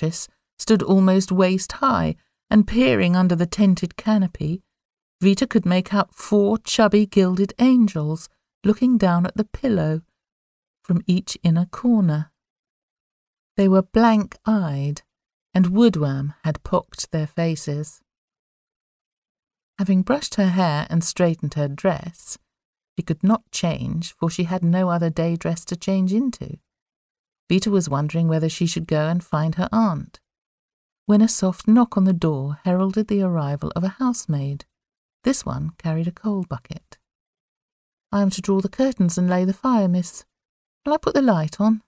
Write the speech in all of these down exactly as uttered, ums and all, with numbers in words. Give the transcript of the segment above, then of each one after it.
mattress stood almost waist-high, and peering under the tented canopy, Vita could make out four chubby gilded angels looking down at the pillow from each inner corner. They were blank-eyed, and woodworm had pocked their faces. Having brushed her hair and straightened her dress, she could not change, for she had no other day dress to change into. Vita was wondering whether she should go and find her aunt, when a soft knock on the door heralded the arrival of a housemaid. This one carried a coal bucket. "I am to draw the curtains and lay the fire, miss. Will I put the light on?"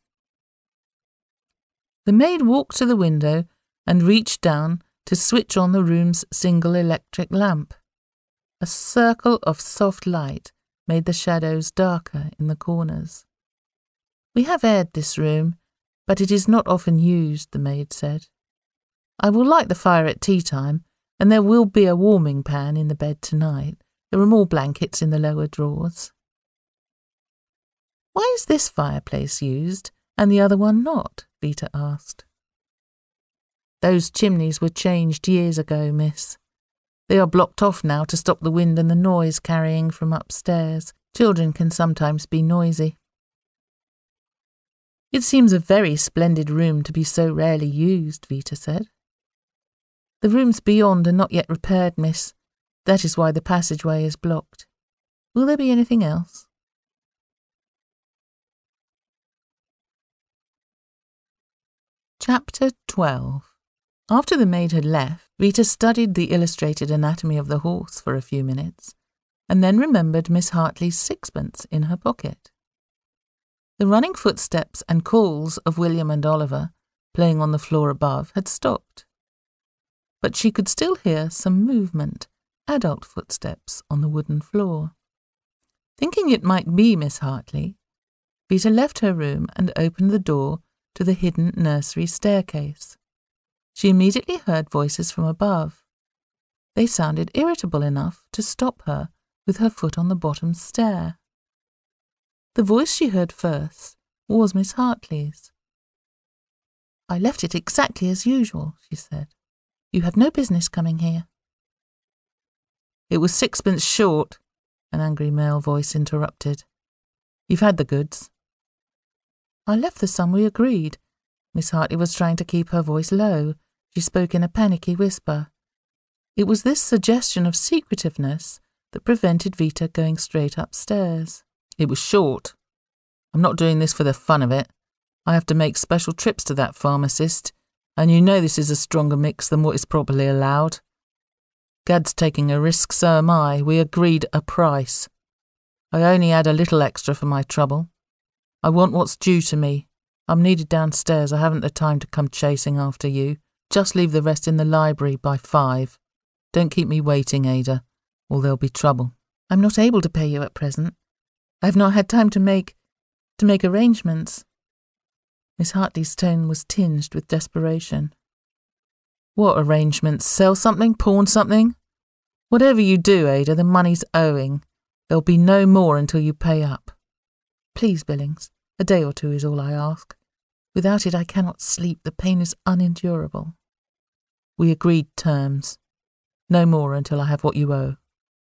The maid walked to the window and reached down to switch on the room's single electric lamp. A circle of soft light made the shadows darker in the corners. "We have aired this room, but it is not often used," the maid said. "I will light the fire at tea time, and there will be a warming pan in the bed tonight. There are more blankets in the lower drawers." "Why is this fireplace used and the other one not?" Vita asked. "Those chimneys were changed years ago, miss. They are blocked off now to stop the wind and the noise carrying from upstairs. Children can sometimes be noisy." "It seems a very splendid room to be so rarely used," Vita said. "The rooms beyond are not yet repaired, miss. That is why the passageway is blocked. Will there be anything else?" Chapter twelve. After the maid had left, Vita studied the illustrated anatomy of the horse for a few minutes, and then remembered Miss Hartley's sixpence in her pocket. The running footsteps and calls of William and Oliver, playing on the floor above, had stopped. But she could still hear some movement, adult footsteps on the wooden floor. Thinking it might be Miss Hartley, Vita left her room and opened the door to the hidden nursery staircase. She immediately heard voices from above. They sounded irritable enough to stop her with her foot on the bottom stair. The voice she heard first was Miss Hartley's. "I left it exactly as usual," she said. "You have no business coming here." "It was sixpence short," an angry male voice interrupted. "You've had the goods." "I left the sum we agreed." Miss Hartley was trying to keep her voice low. She spoke in a panicky whisper. It was this suggestion of secretiveness that prevented Vita going straight upstairs. "It was short. I'm not doing this for the fun of it. I have to make special trips to that pharmacist, and you know this is a stronger mix than what is properly allowed. Gad's taking a risk, so am I. We agreed a price. I only add a little extra for my trouble. I want what's due to me. I'm needed downstairs. I haven't the time to come chasing after you. Just leave the rest in the library by five. Don't keep me waiting, Ada, or there'll be trouble." "I'm not able to pay you at present. I have not had time to make, to make arrangements." Miss Hartley's tone was tinged with desperation. "What arrangements? Sell something? Pawn something? Whatever you do, Ada, the money's owing. There'll be no more until you pay up." "Please, Billings, a day or two is all I ask. Without it I cannot sleep. The pain is unendurable." "We agreed terms. No more until I have what you owe."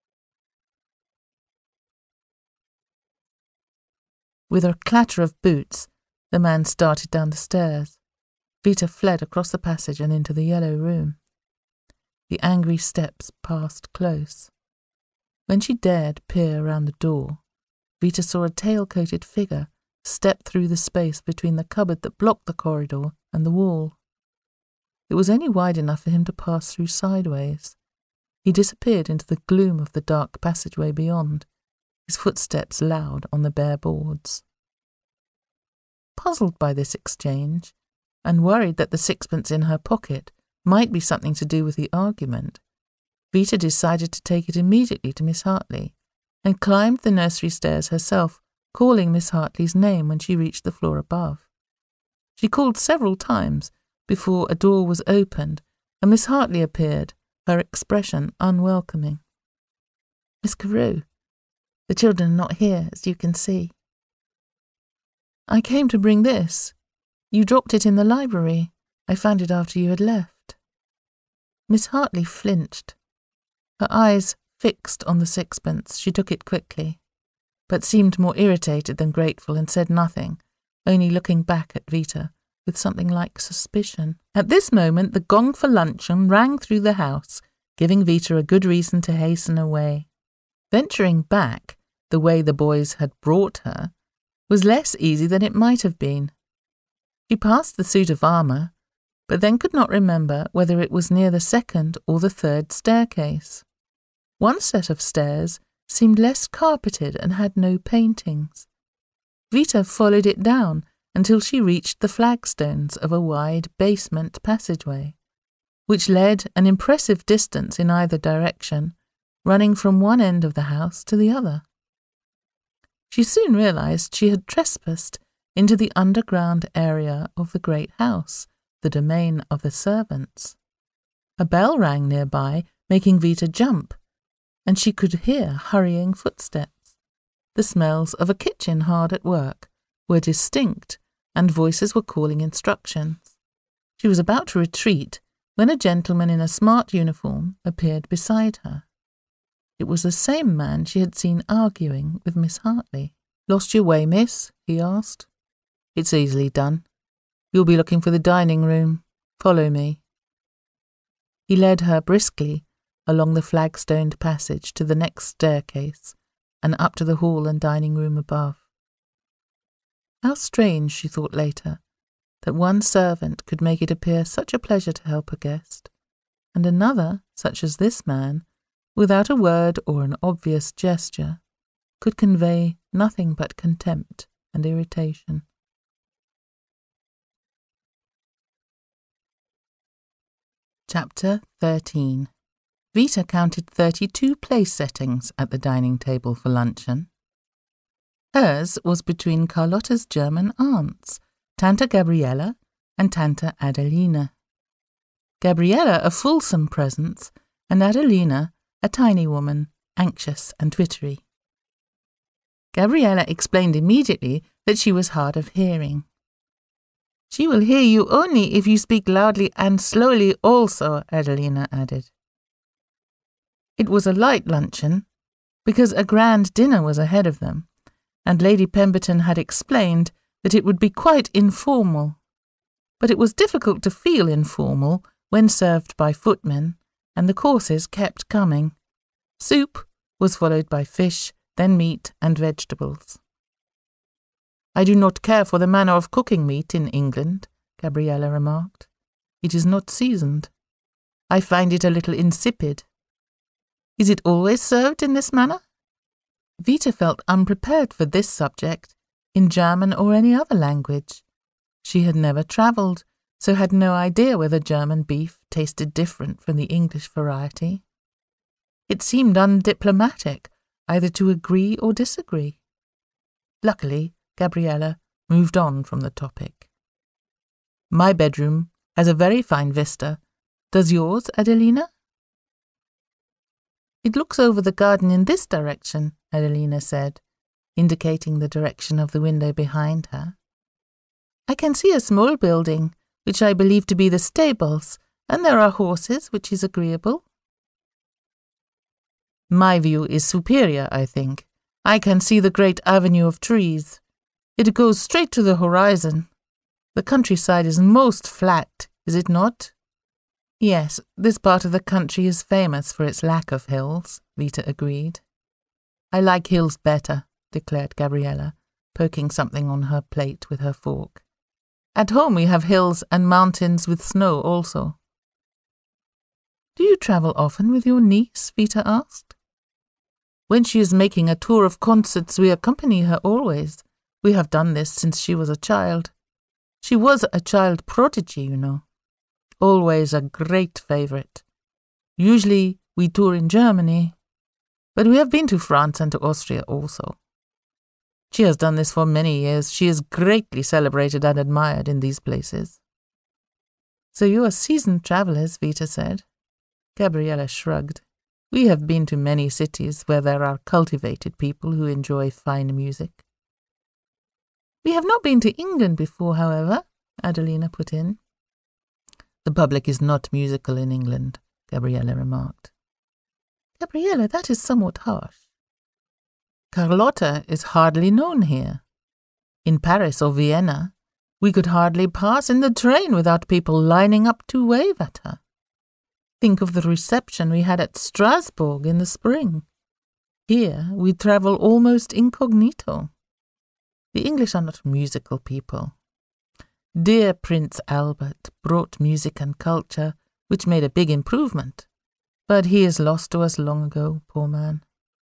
With a clatter of boots, the man started down the stairs. Vita fled across the passage and into the yellow room. The angry steps passed close. When she dared peer around the door, Vita saw a tail-coated figure step through the space between the cupboard that blocked the corridor and the wall. It was only wide enough for him to pass through sideways. He disappeared into the gloom of the dark passageway beyond, his footsteps loud on the bare boards. Puzzled by this exchange, and worried that the sixpence in her pocket might be something to do with the argument, Vita decided to take it immediately to Miss Hartley, and climbed the nursery stairs herself, calling Miss Hartley's name when she reached the floor above. She called several times before a door was opened, and Miss Hartley appeared, her expression unwelcoming. "Miss Carew, the children are not here, as you can see." "I came to bring this. You dropped it in the library. I found it after you had left. Miss Hartley flinched. Her eyes fixed on the sixpence, she took it quickly, but seemed more irritated than grateful and said nothing, only looking back at Vita with something like suspicion. At this moment the gong for luncheon rang through the house, giving Vita a good reason to hasten away. Venturing back, the way the boys had brought her, was less easy than it might have been. She passed the suit of armour, but then could not remember whether it was near the second or the third staircase. One set of stairs seemed less carpeted and had no paintings. Vita followed it down until she reached the flagstones of a wide basement passageway, which led an impressive distance in either direction, running from one end of the house to the other. She soon realized she had trespassed into the underground area of the great house, the domain of the servants. A bell rang nearby, making Vita jump, and she could hear hurrying footsteps. The smells of a kitchen hard at work were distinct, and voices were calling instructions. She was about to retreat when a gentleman in a smart uniform appeared beside her. It was the same man she had seen arguing with Miss Hartley. "Lost your way, miss?" he asked. "It's easily done. You'll be looking for the dining room. Follow me." He led her briskly along the flagstoned passage to the next staircase and up to the hall and dining room above. How strange, she thought later, that one servant could make it appear such a pleasure to help a guest, and another, such as this man, without a word or an obvious gesture, could convey nothing but contempt and irritation. Chapter thirteen. Vita counted thirty-two place settings at the dining table for luncheon. Hers was between Carlotta's German aunts, Tanta Gabriella and Tanta Adelina. Gabriella a fulsome presence, and Adelina a tiny woman, anxious and twittery. Gabriella explained immediately that she was hard of hearing. "She will hear you only if you speak loudly and slowly also," Adelina added. It was a light luncheon, because a grand dinner was ahead of them, and Lady Pemberton had explained that it would be quite informal. But it was difficult to feel informal when served by footmen, and the courses kept coming. Soup was followed by fish, then meat and vegetables. "I do not care for the manner of cooking meat in England," Gabriella remarked. "It is not seasoned. I find it a little insipid. Is it always served in this manner?" Vita felt unprepared for this subject, in German or any other language. She had never travelled, so had no idea whether German beef tasted different from the English variety. It seemed undiplomatic either to agree or disagree. Luckily, Gabriella moved on from the topic. "My bedroom has a very fine vista. Does yours, Adelina?" "It looks over the garden in this direction," Adelina said, indicating the direction of the window behind her. "I can see a small building, which I believe to be the stables, and there are horses, which is agreeable." "My view is superior, I think. I can see the great avenue of trees. It goes straight to the horizon. The countryside is most flat, is it not?" "Yes, this part of the country is famous for its lack of hills," Vita agreed. "I like hills better," declared Gabriella, poking something on her plate with her fork. "At home we have hills and mountains with snow also." "Do you travel often with your niece?" Vita asked. "When she is making a tour of concerts, we accompany her always. We have done this since she was a child. She was a child prodigy, you know. Always a great favourite. Usually we tour in Germany, but we have been to France and to Austria also. She has done this for many years. She is greatly celebrated and admired in these places." "So you are seasoned travellers," Vita said. Gabriella shrugged. "We have been to many cities where there are cultivated people who enjoy fine music." "We have not been to England before, however," Adelina put in. The public is not musical in England, Gabriella remarked. Gabriella, that is somewhat harsh. Carlotta is hardly known here. In Paris or Vienna, we could hardly pass in the train without people lining up to wave at her. Think of the reception we had at Strasbourg in the spring. Here we travel almost incognito. The English are not musical people. Dear Prince Albert brought music and culture, which made a big improvement, but he is lost to us long ago, poor man.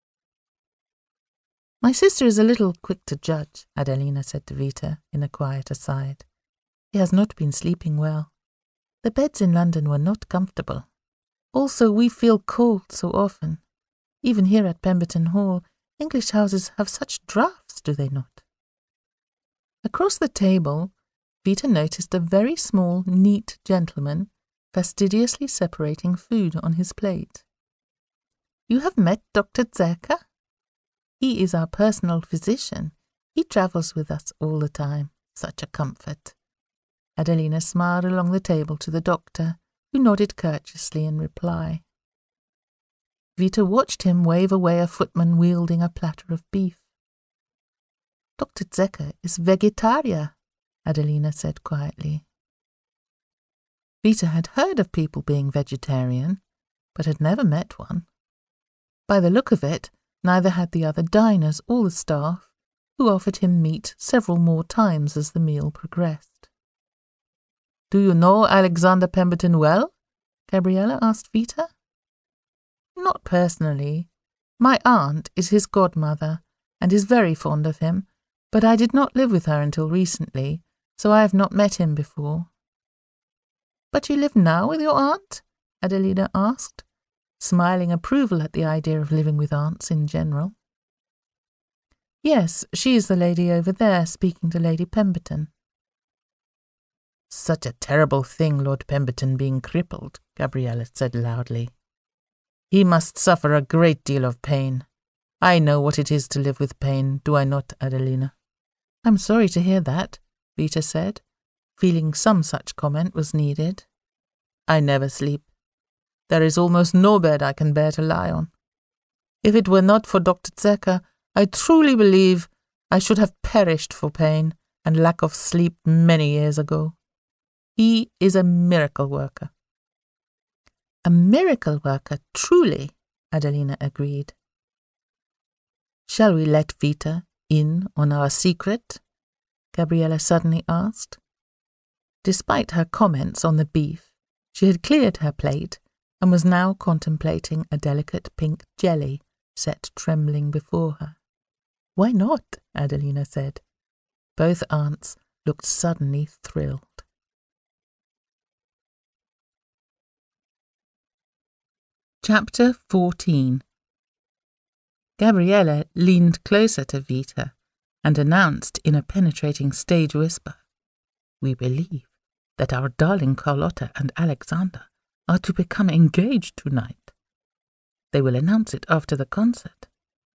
My sister is a little quick to judge, Adelina said to Vita in a quiet aside. He has not been sleeping well. The beds in London were not comfortable. Also, we feel cold so often. Even here at Pemberton Hall, English houses have such draughts, do they not? Across the table, Vita noticed a very small, neat gentleman fastidiously separating food on his plate. You have met Doctor Zerker? He is our personal physician. He travels with us all the time. Such a comfort. Adelina smiled along the table to the doctor, who nodded courteously in reply. Vita watched him wave away a footman wielding a platter of beef. Doctor Zerker is vegetarian, Adelina said quietly. Vita had heard of people being vegetarian, but had never met one. By the look of it, neither had the other diners or the staff, who offered him meat several more times as the meal progressed. Do you know Alexander Pemberton well? Gabriella asked Vita. Not personally. My aunt is his godmother, and is very fond of him, but I did not live with her until recently, so I have not met him before. But you live now with your aunt? Adelina asked, smiling approval at the idea of living with aunts in general. Yes, she is the lady over there speaking to Lady Pemberton. Such a terrible thing, Lord Pemberton being crippled, Gabriella said loudly. He must suffer a great deal of pain. I know what it is to live with pain, do I not, Adelina? I'm sorry to hear that, Vita said, feeling some such comment was needed. I never sleep. There is almost no bed I can bear to lie on. If it were not for Doctor Zerker, I truly believe I should have perished for pain and lack of sleep many years ago. He is a miracle worker. A miracle worker, truly, Adelina agreed. Shall we let Vita in on our secret? Gabriella suddenly asked. Despite her comments on the beef, she had cleared her plate and was now contemplating a delicate pink jelly set trembling before her. Why not? Adelina said. Both aunts looked suddenly thrilled. Chapter fourteen. Gabriella leaned closer to Vita and announced in a penetrating stage whisper, We believe that our darling Carlotta and Alexander are to become engaged tonight. They will announce it after the concert.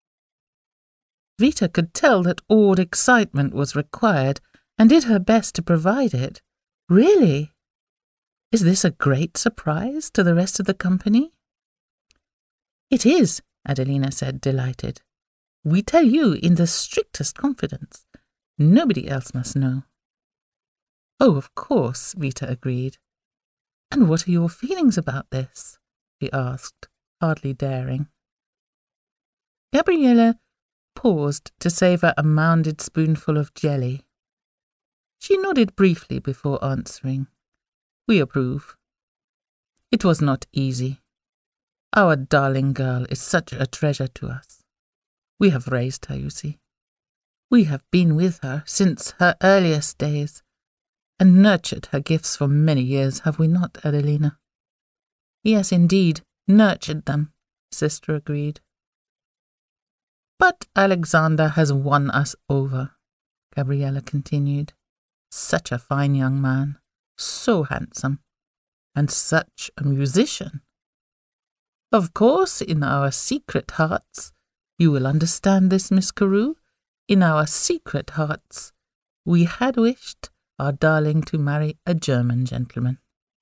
Vita could tell that awed excitement was required and did her best to provide it. Really? Is this a great surprise to the rest of the company? It is, Adelina said, delighted. We tell you in the strictest confidence. Nobody else must know. Oh, of course, Vita agreed. And what are your feelings about this? She asked, hardly daring. Gabriella paused to savour a mounded spoonful of jelly. She nodded briefly before answering. We approve. It was not easy. Our darling girl is such a treasure to us. We have raised her, you see. We have been with her since her earliest days, and nurtured her gifts for many years, have we not, Adelina? Yes, indeed, nurtured them, sister agreed. But Alexander has won us over, Gabriella continued. Such a fine young man, so handsome, and such a musician. Of course, in our secret hearts, you will understand this, Miss Carew, in our secret hearts, we had wished our darling to marry a German gentleman.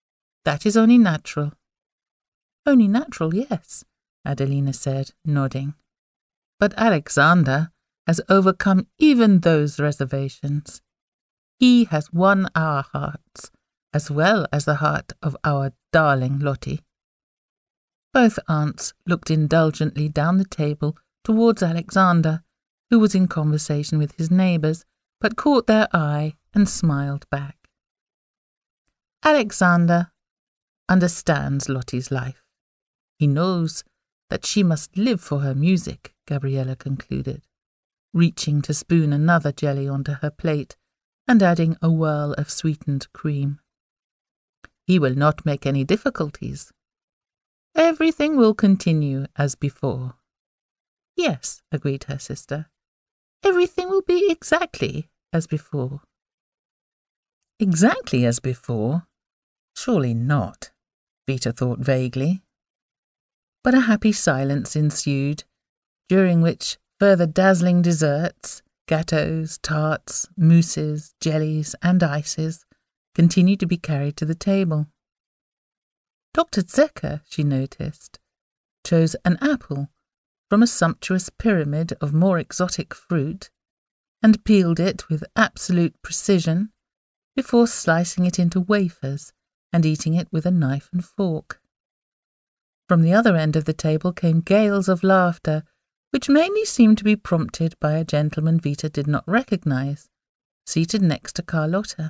That is only natural." "Only natural, yes," Adelina said, nodding. "But Alexander has overcome even those reservations. He has won our hearts, as well as the heart of our darling Lottie." Both aunts looked indulgently down the table towards Alexander, who was in conversation with his neighbours, but caught their eye and smiled back. Alexander understands Lottie's life. He knows that she must live for her music, Gabriella concluded, reaching to spoon another jelly onto her plate and adding a whirl of sweetened cream. He will not make any difficulties. Everything will continue as before. Yes, agreed her sister. Everything will be exactly as before. Exactly as before? Surely not, Vita thought vaguely. But a happy silence ensued, during which further dazzling desserts, gâteaux, tarts, mousses, jellies, and ices continued to be carried to the table. Doctor Zecker, she noticed, chose an apple from a sumptuous pyramid of more exotic fruit and peeled it with absolute precision before slicing it into wafers and eating it with a knife and fork. From the other end of the table came gales of laughter, which mainly seemed to be prompted by a gentleman Vita did not recognise, seated next to Carlotta.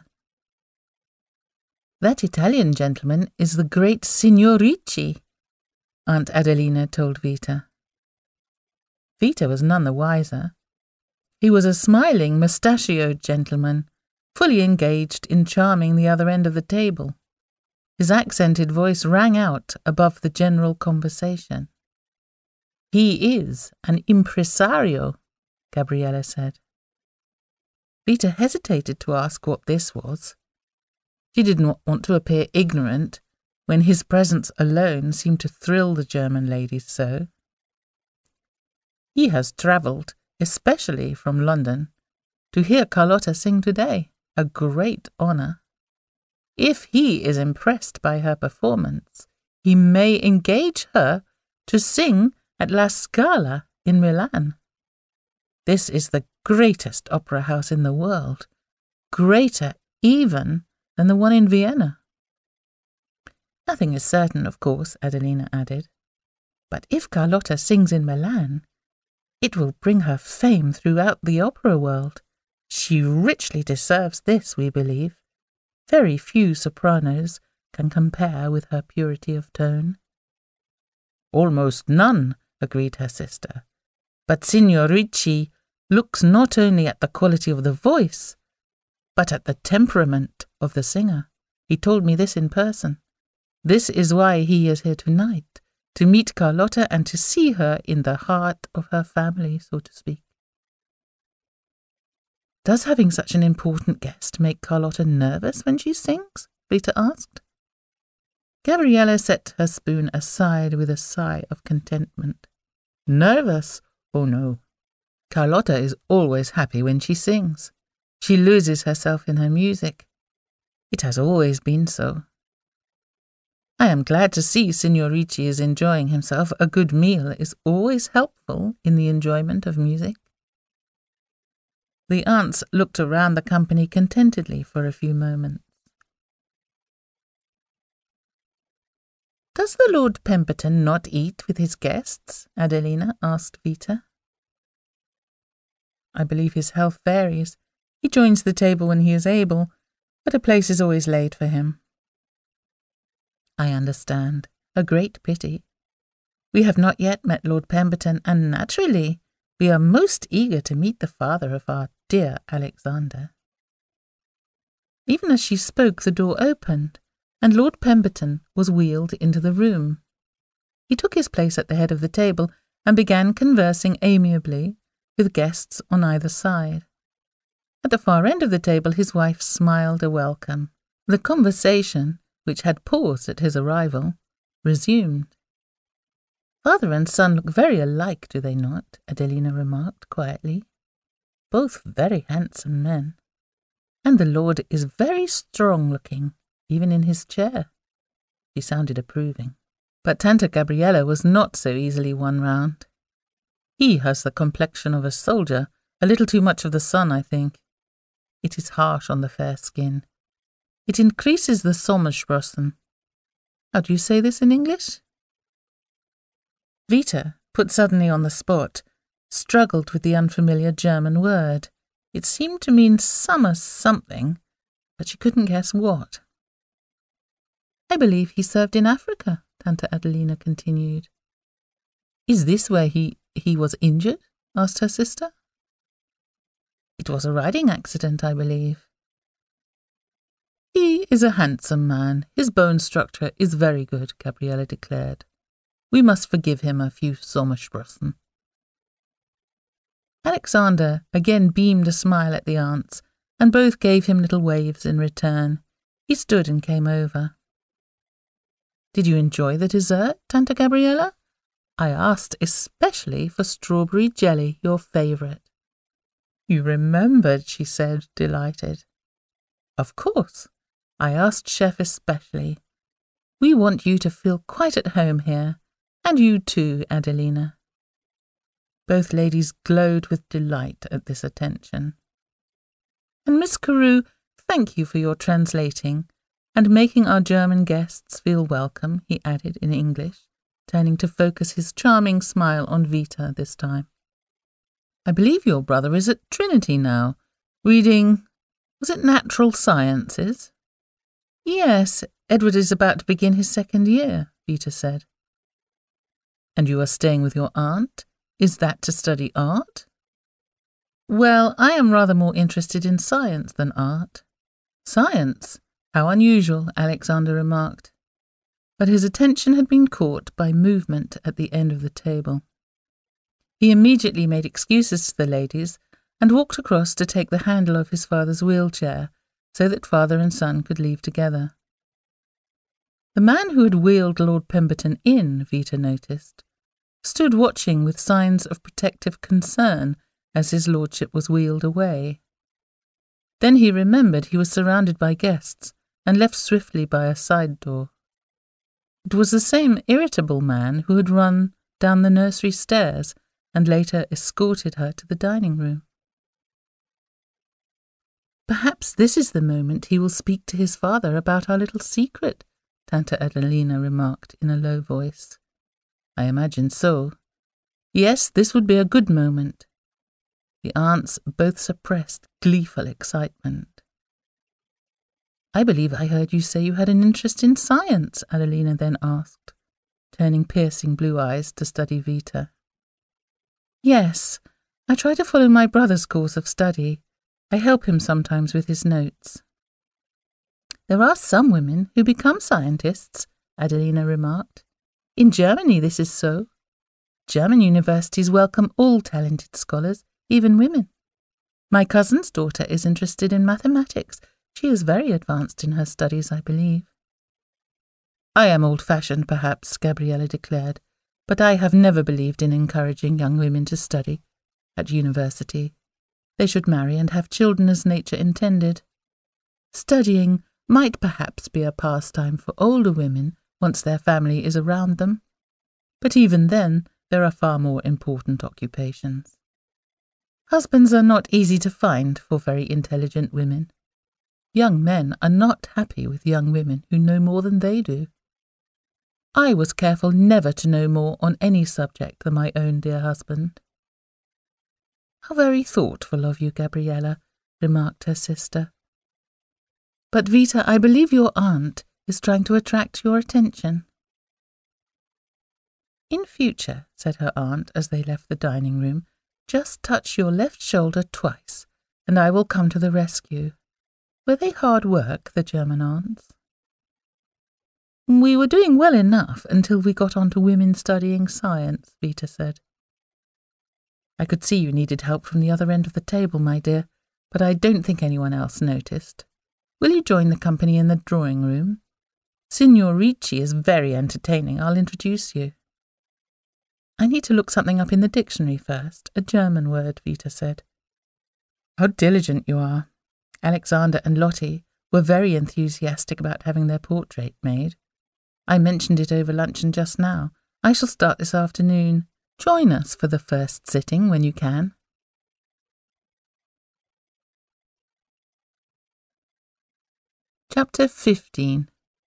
"That Italian gentleman is the great Signor Ricci," Aunt Adelina told Vita. Vita was none the wiser. He was a smiling, mustachioed gentleman, fully engaged in charming the other end of the table. His accented voice rang out above the general conversation. "He is an impresario," Gabriella said. Vita hesitated to ask what this was. She did not want to appear ignorant when his presence alone seemed to thrill the German ladies so. "He has travelled, especially from London, to hear Carlotta sing today, a great honour. If he is impressed by her performance, he may engage her to sing at La Scala in Milan. This is the greatest opera house in the world, greater even than the one in Vienna." "Nothing is certain, of course," Adelina added. "But if Carlotta sings in Milan, it will bring her fame throughout the opera world. She richly deserves this, we believe. Very few sopranos can compare with her purity of tone." "Almost none," agreed her sister. "But Signor Ricci looks not only at the quality of the voice, but at the temperament of the singer. He told me this in person. This is why he is here tonight, to meet Carlotta and to see her in the heart of her family, so to speak." "Does having such an important guest make Carlotta nervous when she sings?" Vita asked. Gabriella set her spoon aside with a sigh of contentment. "Nervous? Oh no. Carlotta is always happy when she sings. She loses herself in her music. It has always been so. I am glad to see Signor Ricci is enjoying himself. A good meal is always helpful in the enjoyment of music." The aunts looked around the company contentedly for a few moments. "Does the Lord Pemberton not eat with his guests?" Adelina asked Vita. "I believe his health varies. He joins the table when he is able, but a place is always laid for him." "I understand. A great pity. We have not yet met Lord Pemberton, and naturally we are most eager to meet the father of our dear Alexander." Even as she spoke, the door opened, and Lord Pemberton was wheeled into the room. He took his place at the head of the table and began conversing amiably with guests on either side. At the far end of the table his wife smiled a welcome. The conversation, which had paused at his arrival, resumed. "Father and son look very alike, do they not?" Adelina remarked quietly. "Both very handsome men. And the Lord is very strong-looking, even in his chair." She sounded approving. But Tanta Gabriella was not so easily won round. He has the complexion of a soldier, a little too much of the sun, I think. It is harsh on the fair skin. It increases the Sommersprossen. How do you say this in English? Vita, put suddenly on the spot, struggled with the unfamiliar German word. It seemed to mean summer something, but she couldn't guess what. I believe he served in Africa, Tanta Adelina continued. Is this where he, he was injured? Asked her sister. It was a riding accident, I believe. He is a handsome man. His bone structure is very good, Gabriella declared. We must forgive him a few Sommersprossen. Alexander again beamed a smile at the aunts, and both gave him little waves in return. He stood and came over. Did you enjoy the dessert, Tanta Gabriella? I asked especially for strawberry jelly, your favourite. You remembered, she said, delighted. Of course. I asked Chef especially. We want you to feel quite at home here, and you too, Adelina. Both ladies glowed with delight at this attention. And Miss Carew, thank you for your translating, and making our German guests feel welcome, he added in English, turning to focus his charming smile on Vita this time. I believe your brother is at Trinity now, reading, was it natural sciences? Yes, Edward is about to begin his second year, Vita said. And you are staying with your aunt? Is that to study art? Well, I am rather more interested in science than art. Science? How unusual, Alexander remarked. But his attention had been caught by movement at the end of the table. He immediately made excuses to the ladies and walked across to take the handle of his father's wheelchair so that father and son could leave together. The man who had wheeled Lord Pemberton in, Vita noticed, stood watching with signs of protective concern as his lordship was wheeled away. Then he remembered he was surrounded by guests and left swiftly by a side door. It was the same irritable man who had run down the nursery stairs and later escorted her to the dining room. Perhaps this is the moment he will speak to his father about our little secret, Tanta Adelina remarked in a low voice. I imagine so. Yes, this would be a good moment. The aunts both suppressed gleeful excitement. I believe I heard you say you had an interest in science, Adelina then asked, turning piercing blue eyes to study Vita. Yes, I try to follow my brother's course of study. I help him sometimes with his notes. There are some women who become scientists, Adelina remarked. In Germany this is so. German universities welcome all talented scholars, even women. My cousin's daughter is interested in mathematics. She is very advanced in her studies, I believe. I am old-fashioned, perhaps, Gabriella declared, but I have never believed in encouraging young women to study at university. They should marry and have children as nature intended. Studying might perhaps be a pastime for older women once their family is around them, but even then there are far more important occupations. Husbands are not easy to find for very intelligent women. Young men are not happy with young women who know more than they do. I was careful never to know more on any subject than my own dear husband. How very thoughtful of you, Gabriella, remarked her sister. But Vita, I believe your aunt is trying to attract your attention. In future, said her aunt as they left the dining room, just touch your left shoulder twice, and I will come to the rescue. Were they hard work, the German aunts? We were doing well enough until we got on to women studying science, Vita said. I could see you needed help from the other end of the table, my dear, but I don't think anyone else noticed. Will you join the company in the drawing room? Signor Ricci is very entertaining. I'll introduce you. I need to look something up in the dictionary first, a German word, Vita said. How diligent you are. Alexander and Lottie were very enthusiastic about having their portrait made. I mentioned it over luncheon just now. I shall start this afternoon. Join us for the first sitting when you can. Chapter fifteen.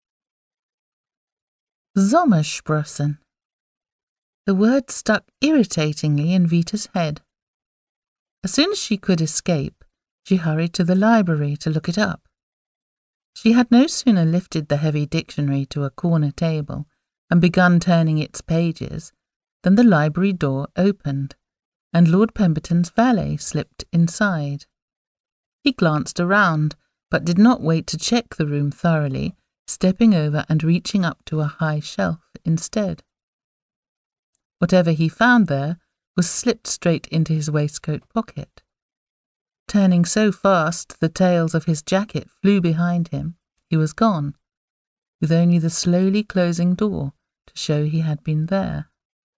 Sommersprossen. The word stuck irritatingly in Vita's head. As soon as she could escape, she hurried to the library to look it up. She had no sooner lifted the heavy dictionary to a corner table and begun turning its pages than the library door opened, and Lord Pemberton's valet slipped inside. He glanced around, but did not wait to check the room thoroughly, stepping over and reaching up to a high shelf instead. Whatever he found there was slipped straight into his waistcoat pocket. Turning so fast the tails of his jacket flew behind him, he was gone, with only the slowly closing door to show he had been there.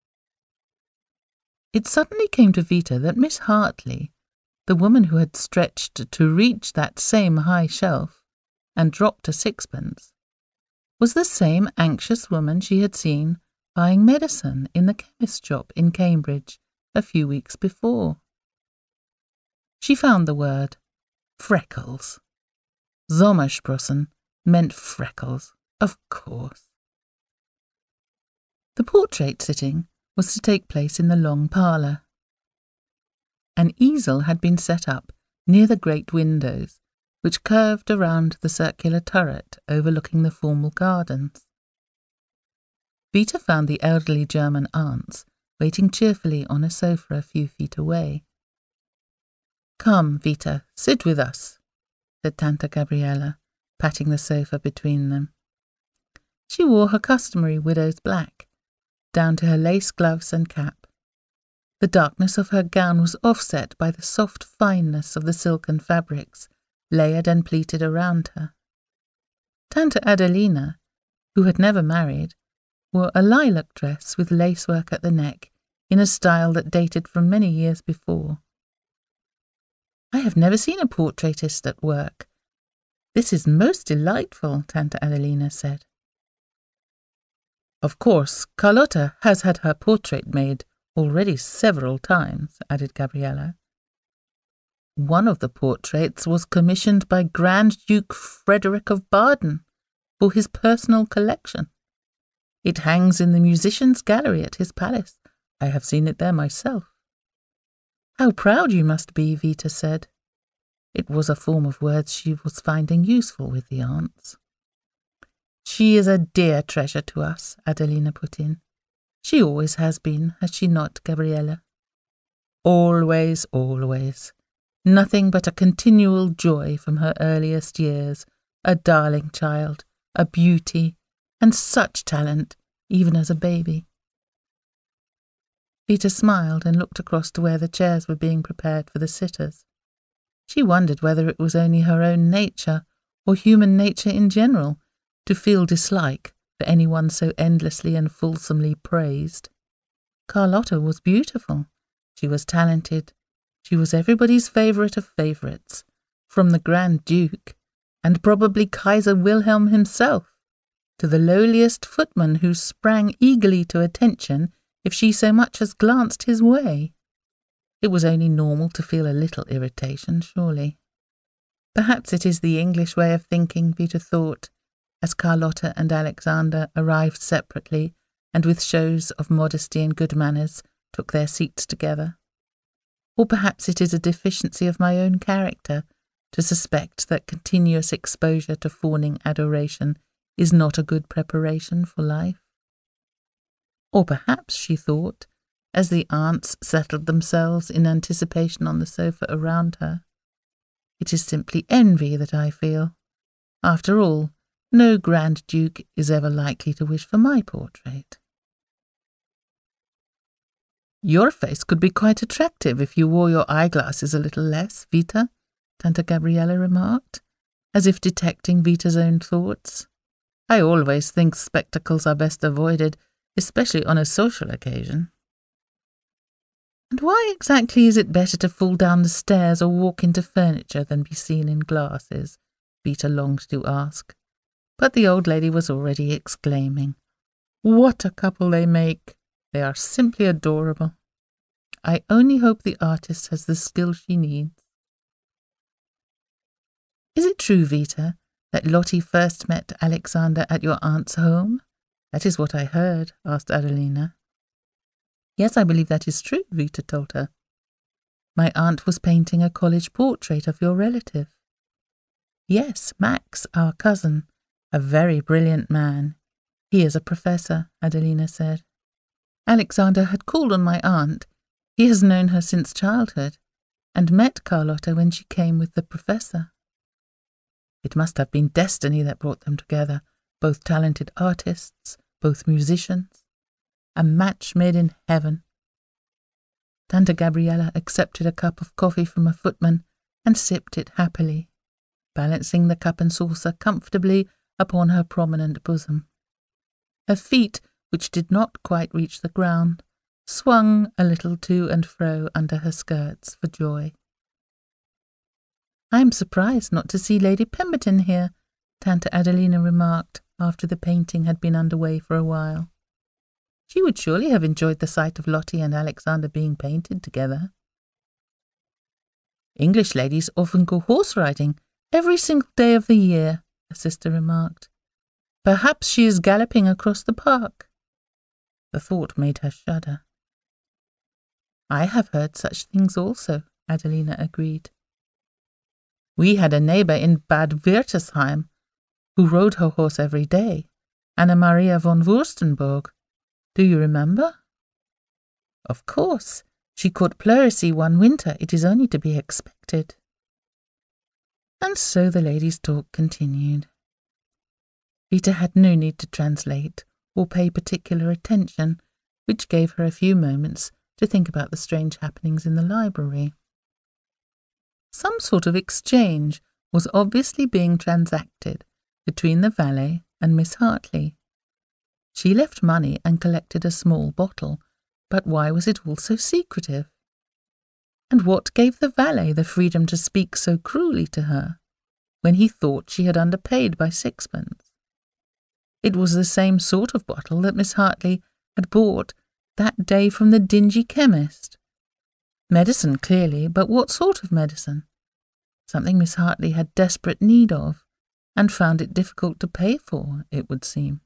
It suddenly came to Vita that Miss Hartley, the woman who had stretched to reach that same high shelf and dropped a sixpence, was the same anxious woman she had seen buying medicine in the chemist shop in Cambridge a few weeks before. She found the word freckles. Sommersprossen meant freckles, of course. The portrait sitting was to take place in the long parlour. An easel had been set up near the great windows, which curved around the circular turret overlooking the formal gardens. Vita found the elderly German aunts waiting cheerfully on a sofa a few feet away. "Come, Vita, sit with us," said Tante Gabriella, patting the sofa between them. She wore her customary widow's black, down to her lace gloves and cap. The darkness of her gown was offset by the soft fineness of the silken fabrics, layered and pleated around her. Tante Adelina, who had never married, wore a lilac dress with lacework at the neck in a style that dated from many years before. "I have never seen a portraitist at work. This is most delightful," Tante Adelina said. "Of course, Carlotta has had her portrait made already several times," added Gabriella. "One of the portraits was commissioned by Grand Duke Frederick of Baden for his personal collection. It hangs in the musicians' gallery at his palace. I have seen it there myself." "How proud you must be," Vita said. It was a form of words she was finding useful with the aunts. "She is a dear treasure to us," Adelina put in. "She always has been, has she not, Gabriella?" "Always, always. Nothing but a continual joy from her earliest years. A darling child, a beauty, and such talent, even as a baby." Vita smiled and looked across to where the chairs were being prepared for the sitters. She wondered whether it was only her own nature, or human nature in general, to feel dislike for anyone so endlessly and fulsomely praised. Carlotta was beautiful, she was talented, she was everybody's favourite of favourites, from the Grand Duke, and probably Kaiser Wilhelm himself, to the lowliest footman who sprang eagerly to attention if she so much as glanced his way. It was only normal to feel a little irritation, surely. Perhaps it is the English way of thinking, Vita thought, as Carlotta and Alexander arrived separately and with shows of modesty and good manners took their seats together. Or perhaps it is a deficiency of my own character to suspect that continuous exposure to fawning adoration is not a good preparation for life. Or perhaps, she thought, as the aunts settled themselves in anticipation on the sofa around her, it is simply envy that I feel. After all, no Grand Duke is ever likely to wish for my portrait. "Your face could be quite attractive if you wore your eyeglasses a little less, Vita," Tante Gabriella remarked, as if detecting Vita's own thoughts. "I always think spectacles are best avoided, especially on a social occasion." "And why exactly is it better to fall down the stairs or walk into furniture than be seen in glasses?" Vita longed to ask. But the old lady was already exclaiming, "What a couple they make! They are simply adorable. I only hope the artist has the skill she needs." "Is it true, Vita, that Lottie first met Alexander at your aunt's home? That is what I heard," asked Adelina. "Yes, I believe that is true," Vita told her. "My aunt was painting a college portrait of your relative." "Yes, Max, our cousin, a very brilliant man. He is a professor," Adelina said. "Alexander had called on my aunt. He has known her since childhood, and met Carlotta when she came with the professor." It must have been destiny that brought them together, both talented artists, both musicians. A match made in heaven. Tante Gabriella accepted a cup of coffee from a footman and sipped it happily, balancing the cup and saucer comfortably upon her prominent bosom. Her feet, which did not quite reach the ground, swung a little to and fro under her skirts for joy. "I am surprised not to see Lady Pemberton here," Tante Adelina remarked after the painting had been under way for a while. "She would surely have enjoyed the sight of Lottie and Alexander being painted together." "English ladies often go horse-riding every single day of the year," her sister remarked. "Perhaps she is galloping across the park." The thought made her shudder. "I have heard such things also," Adelina agreed. "We had a neighbour in Bad Wirtersheim who rode her horse every day, Anna Maria von Wurstenburg. Do you remember?" "Of course. She caught pleurisy one winter. It is only to be expected." And so the ladies' talk continued. Vita had no need to translate or pay particular attention, which gave her a few moments to think about the strange happenings in the library. Some sort of exchange was obviously being transacted between the valet and Miss Hartley. She left money and collected a small bottle, but why was it all so secretive? And what gave the valet the freedom to speak so cruelly to her, when he thought she had underpaid by sixpence? It was the same sort of bottle that Miss Hartley had bought that day from the dingy chemist. Medicine, clearly, but what sort of medicine? Something Miss Hartley had desperate need of, and found it difficult to pay for, it would seem.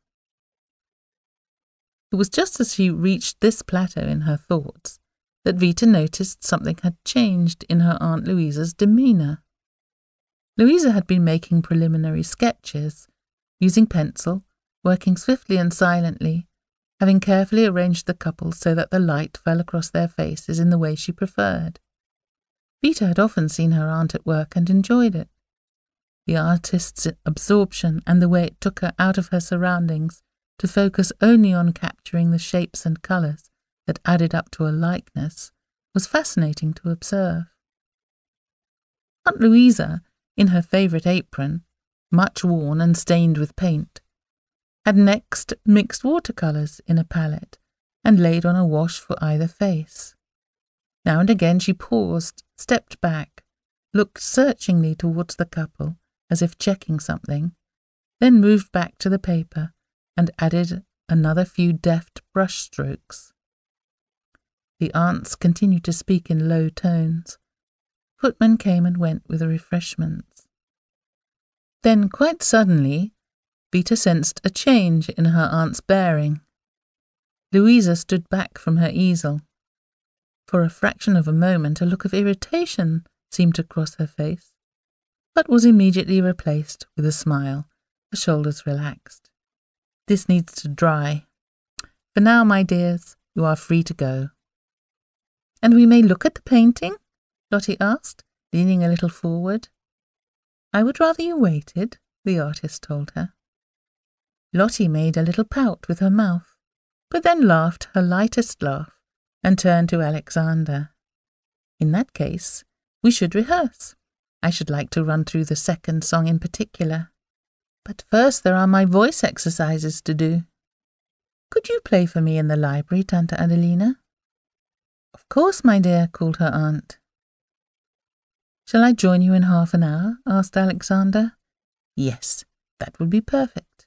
It was just as she reached this plateau in her thoughts that Vita noticed something had changed in her Aunt Louisa's demeanour. Louisa had been making preliminary sketches, using pencil, working swiftly and silently, having carefully arranged the couple so that the light fell across their faces in the way she preferred. Vita had often seen her aunt at work and enjoyed it. The artist's absorption and the way it took her out of her surroundings to focus only on capturing the shapes and colours that added up to a likeness was fascinating to observe. Aunt Louisa, in her favourite apron, much worn and stained with paint, had next mixed watercolours in a palette and laid on a wash for either face. Now and again she paused, stepped back, looked searchingly towards the couple as if checking something, then moved back to the paper and added another few deft brush strokes. The aunts continued to speak in low tones. Footmen came and went with the refreshments. Then, quite suddenly, Vita sensed a change in her aunt's bearing. Louisa stood back from her easel. For a fraction of a moment a look of irritation seemed to cross her face, but was immediately replaced with a smile, her shoulders relaxed. "This needs to dry. For now, my dears, you are free to go." "And we may look at the painting?" Lottie asked, leaning a little forward. "I would rather you waited," the artist told her. Lottie made a little pout with her mouth, but then laughed her lightest laugh and turned to Alexander. "In that case, we should rehearse. I should like to run through the second song in particular. But first there are my voice exercises to do. Could you play for me in the library, Tante Adelina?" "Of course, my dear," called her aunt. "Shall I join you in half an hour?" asked Alexander. "Yes, That would be perfect.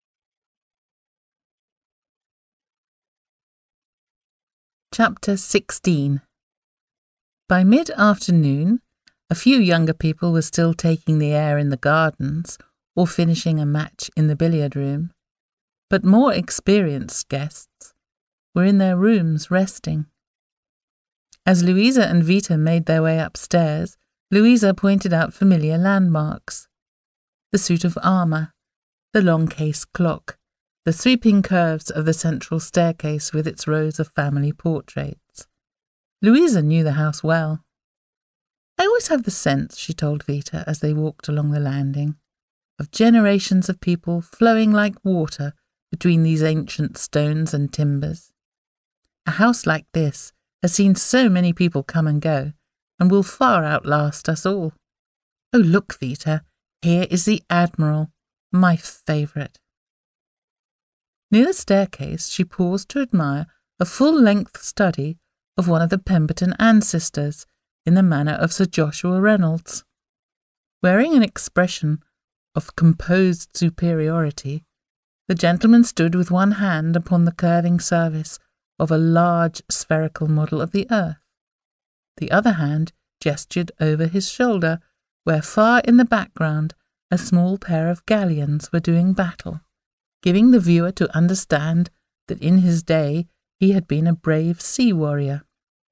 Chapter sixteen. By mid-afternoon, a few younger people were still taking the air in the gardens or finishing a match in the billiard room, but more experienced guests were in their rooms resting. As Louisa and Vita made their way upstairs, Louisa pointed out familiar landmarks. The suit of armour, the long case clock, the sweeping curves of the central staircase with its rows of family portraits. Louisa knew the house well. I always have the sense, she told Vita as they walked along the landing, of generations of people flowing like water between these ancient stones and timbers. A house like this has seen so many people come and go, and will far outlast us all. Oh, look, Vita, here is the Admiral, my favourite. Near the staircase she paused to admire a full-length study of one of the Pemberton ancestors in the manner of Sir Joshua Reynolds. Wearing an expression of composed superiority, the gentleman stood with one hand upon the curving surface of a large spherical model of the earth. The other hand gestured over his shoulder, where far in the background a small pair of galleons were doing battle, giving the viewer to understand that in his day he had been a brave sea warrior.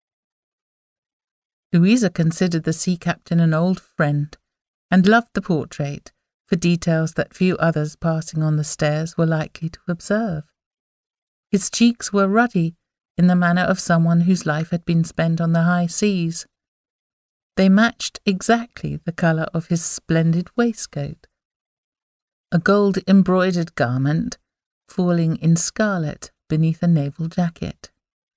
Louisa considered the sea captain an old friend, and loved the portrait for details that few others passing on the stairs were likely to observe. His cheeks were ruddy in the manner of someone whose life had been spent on the high seas. They matched exactly the colour of his splendid waistcoat, a gold-embroidered garment falling in scarlet beneath a naval jacket.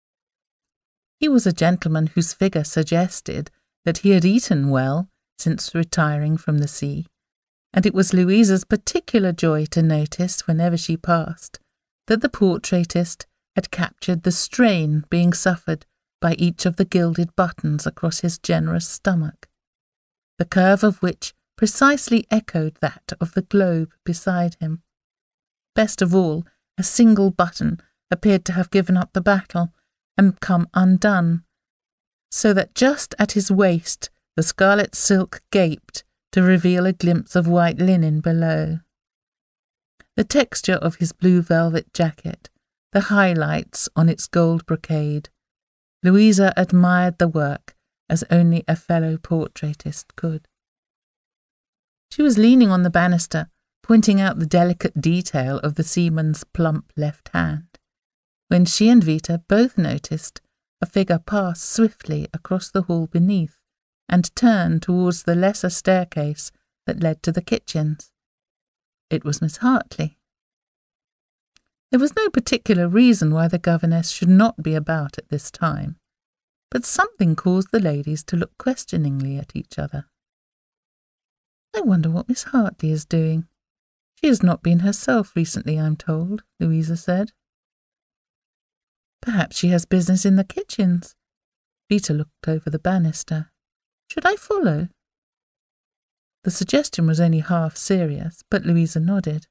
He was a gentleman whose figure suggested that he had eaten well since retiring from the sea, and it was Louisa's particular joy to notice, whenever she passed, that the portraitist had captured the strain being suffered by each of the gilded buttons across his generous stomach, the curve of which precisely echoed that of the globe beside him. Best of all, a single button appeared to have given up the battle and come undone, so that just at his waist the scarlet silk gaped to reveal a glimpse of white linen below. The texture of his blue velvet jacket, the highlights on its gold brocade, Louisa admired the work as only a fellow portraitist could. She was leaning on the banister, pointing out the delicate detail of the seaman's plump left hand, when she and Vita both noticed a figure pass swiftly across the hall beneath and turn towards the lesser staircase that led to the kitchens. It was Miss Hartley. There was no particular reason why the governess should not be about at this time, but something caused the ladies to look questioningly at each other. I wonder what Miss Hartley is doing. She has not been herself recently, I'm told, Louisa said. Perhaps she has business in the kitchens. Vita looked over the banister. Should I follow? The suggestion was only half serious, but Louisa nodded.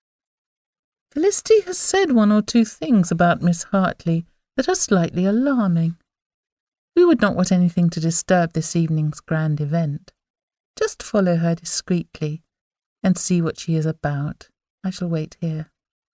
Felicity has said one or two things about Miss Hartley that are slightly alarming. We would not want anything to disturb this evening's grand event. Just follow her discreetly and see what she is about. I shall wait here.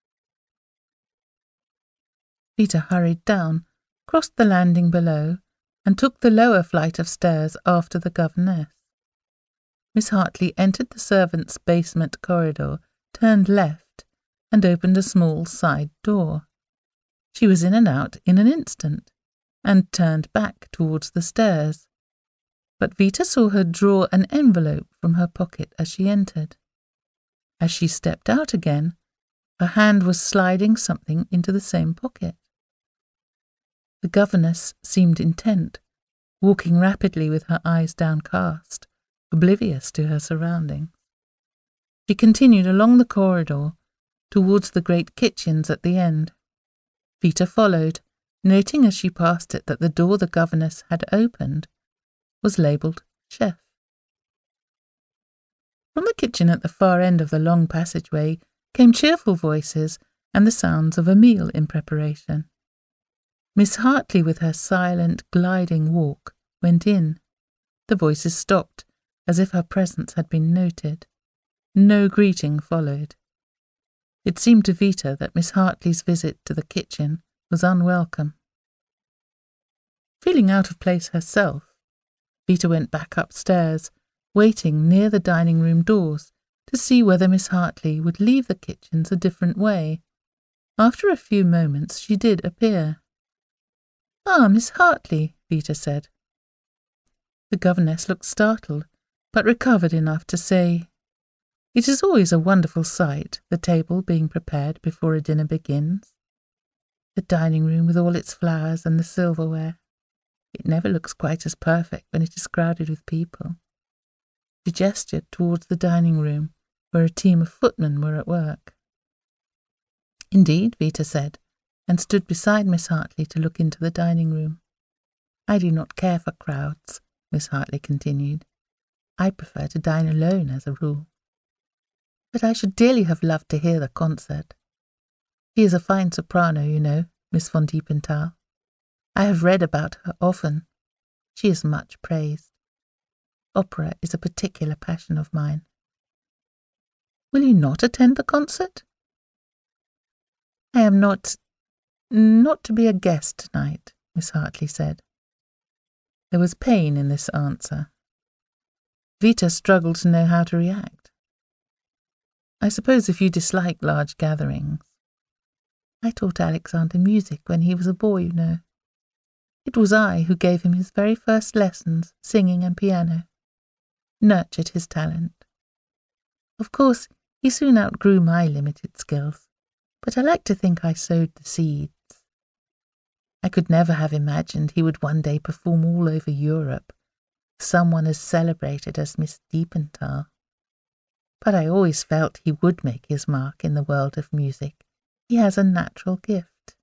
Vita hurried down, crossed the landing below, and took the lower flight of stairs after the governess. Miss Hartley entered the servants' basement corridor, turned left, and opened a small side door. She was in and out in an instant, and turned back towards the stairs. But Vita saw her draw an envelope from her pocket as she entered. As she stepped out again, her hand was sliding something into the same pocket. The governess seemed intent, walking rapidly with her eyes downcast, oblivious to her surroundings. She continued along the corridor towards the great kitchens at the end. Vita followed, noting as she passed it that the door the governess had opened was labelled Chef. From the kitchen at the far end of the long passageway came cheerful voices and the sounds of a meal in preparation. Miss Hartley, with her silent, gliding walk, went in. The voices stopped, as if her presence had been noted. No greeting followed. It seemed to Vita that Miss Hartley's visit to the kitchen was unwelcome. Feeling out of place herself, Vita went back upstairs, waiting near the dining-room doors to see whether Miss Hartley would leave the kitchens a different way. After a few moments she did appear. "Ah, Miss Hartley," Vita said. The governess looked startled, but recovered enough to say, "It is always a wonderful sight, the table being prepared before a dinner begins. The dining-room with all its flowers and the silverware. It never looks quite as perfect when it is crowded with people." She gestured towards the dining-room, where a team of footmen were at work. "Indeed," Vita said, and stood beside Miss Hartley to look into the dining-room. "I do not care for crowds," Miss Hartley continued. "I prefer to dine alone as a rule. But I should dearly have loved to hear the concert. She is a fine soprano, you know, Miss von Diepenthal. I have read about her often. She is much praised. Opera is a particular passion of mine." "Will you not attend the concert?" "I am not... not to be a guest tonight," Miss Hartley said. There was pain in this answer. Vita struggled to know how to react. "I suppose if you dislike large gatherings." "I taught Alexander music when he was a boy, you know. It was I who gave him his very first lessons, singing and piano. Nurtured his talent. Of course, he soon outgrew my limited skills, but I like to think I sowed the seeds. I could never have imagined he would one day perform all over Europe, with someone as celebrated as Miss Diepenthal. But I always felt he would make his mark in the world of music. He has a natural gift."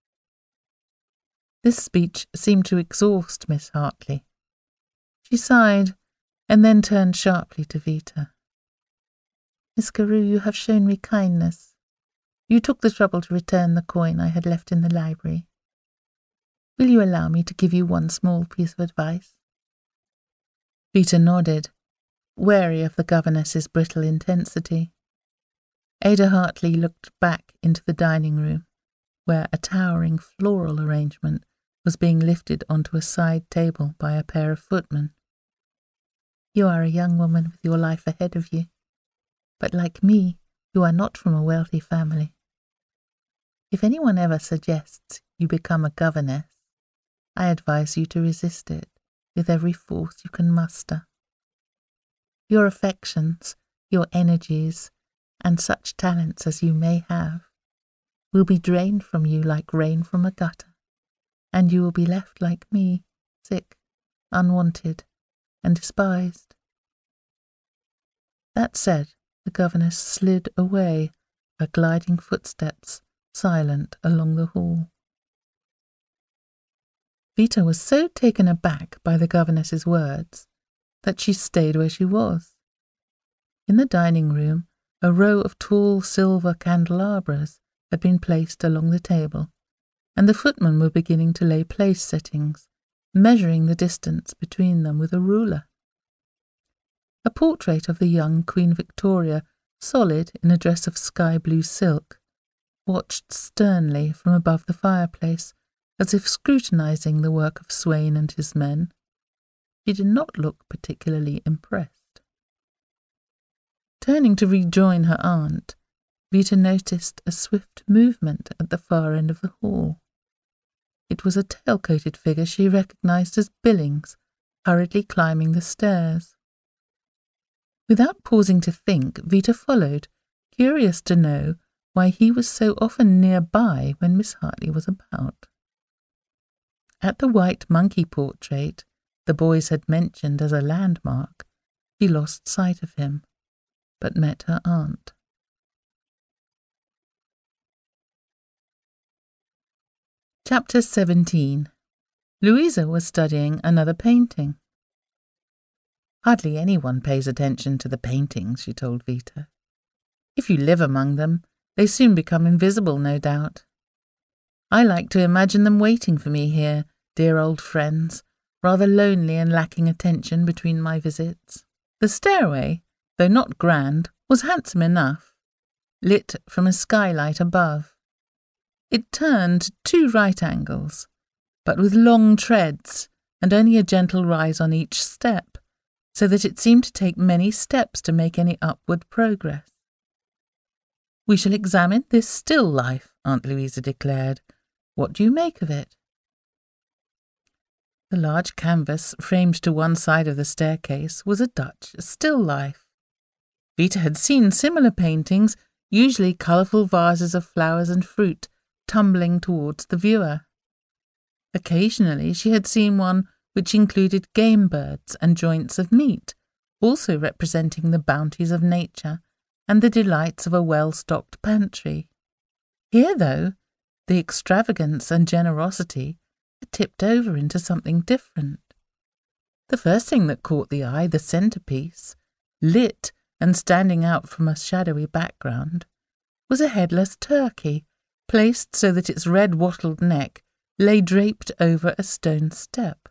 This speech seemed to exhaust Miss Hartley. She sighed, and then turned sharply to Vita. "Miss Carew, you have shown me kindness. You took the trouble to return the coin I had left in the library. Will you allow me to give you one small piece of advice?" Vita nodded, wary of the governess's brittle intensity. Ada Hartley looked back into the dining-room, where a towering floral arrangement was being lifted onto a side table by a pair of footmen. "You are a young woman with your life ahead of you, but like me, you are not from a wealthy family. If anyone ever suggests you become a governess, I advise you to resist it with every force you can muster. Your affections, your energies, and such talents as you may have, will be drained from you like rain from a gutter, and you will be left like me, sick, unwanted, and despised." That said, the governess slid away, her gliding footsteps silent along the hall. Vita was so taken aback by the governess's words that she stayed where she was. In the dining-room, a row of tall silver candelabras had been placed along the table, and the footmen were beginning to lay place settings, measuring the distance between them with a ruler. A portrait of the young Queen Victoria, solid in a dress of sky-blue silk, watched sternly from above the fireplace, as if scrutinizing the work of Swain and his men. She did not look particularly impressed. Turning to rejoin her aunt, Vita noticed a swift movement at the far end of the hall. It was a tail-coated figure she recognized as Billings, hurriedly climbing the stairs. Without pausing to think, Vita followed, curious to know why he was so often nearby when Miss Hartley was about. At the white monkey portrait the boys had mentioned as a landmark, she lost sight of him, but met her aunt. Chapter seventeen. Louisa was studying another painting. Hardly anyone pays attention to the paintings, she told Vita. If you live among them, they soon become invisible, no doubt. I like to imagine them waiting for me here, dear old friends, rather lonely and lacking attention between my visits. The stairway, though not grand, was handsome enough, lit from a skylight above. It turned two right angles, but with long treads and only a gentle rise on each step, so that it seemed to take many steps to make any upward progress. "We shall examine this still life," Aunt Louisa declared. "What do you make of it?" The large canvas framed to one side of the staircase was a Dutch still life. Vita had seen similar paintings, usually colourful vases of flowers and fruit, tumbling towards the viewer. Occasionally she had seen one which included game birds and joints of meat, also representing the bounties of nature and the delights of a well-stocked pantry. Here, though, the extravagance and generosity had tipped over into something different. The first thing that caught the eye, the centrepiece, lit and standing out from a shadowy background, was a headless turkey, placed so that its red wattled neck lay draped over a stone step.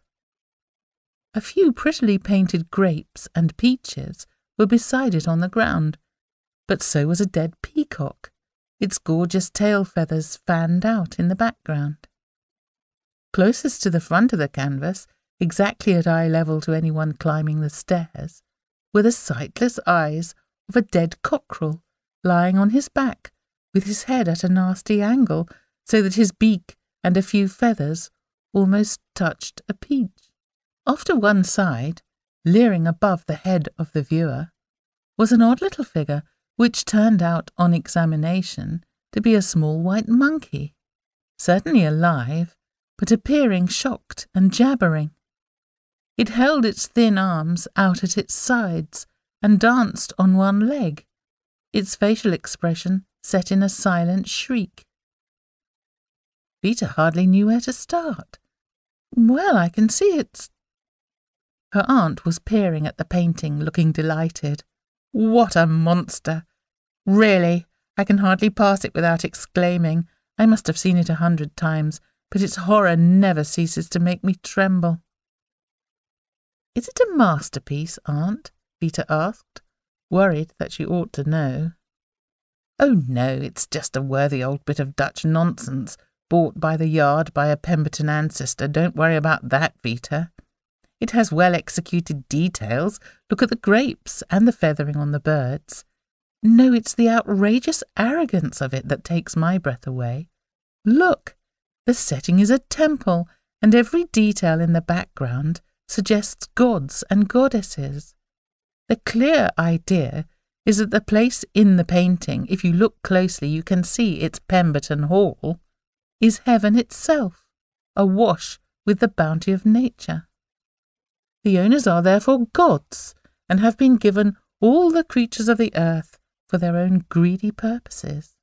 A few prettily painted grapes and peaches were beside it on the ground, but so was a dead peacock, its gorgeous tail feathers fanned out in the background. Closest to the front of the canvas, exactly at eye level to anyone climbing the stairs, were the sightless eyes of a dead cockerel lying on his back, with his head at a nasty angle, so that his beak and a few feathers almost touched a peach. Off to one side, leering above the head of the viewer, was an odd little figure which turned out on examination to be a small white monkey, certainly alive, but appearing shocked and jabbering. It held its thin arms out at its sides and danced on one leg, its facial expression set in a silent shriek. Vita hardly knew where to start. "Well, I can see it's—" Her aunt was peering at the painting, looking delighted. "What a monster! Really, I can hardly pass it without exclaiming. I must have seen it a hundred times, but its horror never ceases to make me tremble." "Is it a masterpiece, Aunt?" Vita asked, worried that she ought to know. "Oh no, it's just a worthy old bit of Dutch nonsense, bought by the yard by a Pemberton ancestor. Don't worry about that, Vita. It has well-executed details. Look at the grapes and the feathering on the birds. No, it's the outrageous arrogance of it that takes my breath away. Look, the setting is a temple, and every detail in the background suggests gods and goddesses. The clear idea is that the place in the painting, if you look closely you can see it's Pemberton Hall, is heaven itself, awash with the bounty of nature. The owners are therefore gods, and have been given all the creatures of the earth for their own greedy purposes."